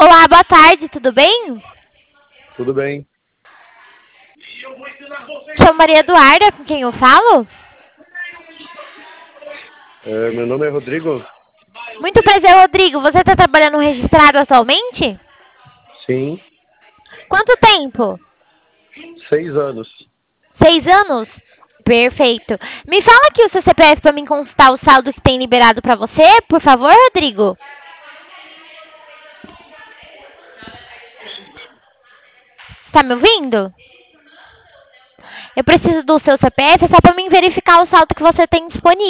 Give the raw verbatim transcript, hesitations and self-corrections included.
Olá, boa tarde, tudo bem? Tudo bem. Sou Maria Eduarda, com quem eu falo? É, meu nome é Rodrigo? Muito prazer, Rodrigo. Você está trabalhando registrado atualmente? Sim, Quanto tempo? seis anos. Seis anos? Perfeito. Me fala aqui o seu C P F para mim consultar o saldo que tem liberado para você, por favor, Rodrigo. Está me ouvindo? Eu preciso do seu C P F só para mim verificar o saldo que você tem disponível.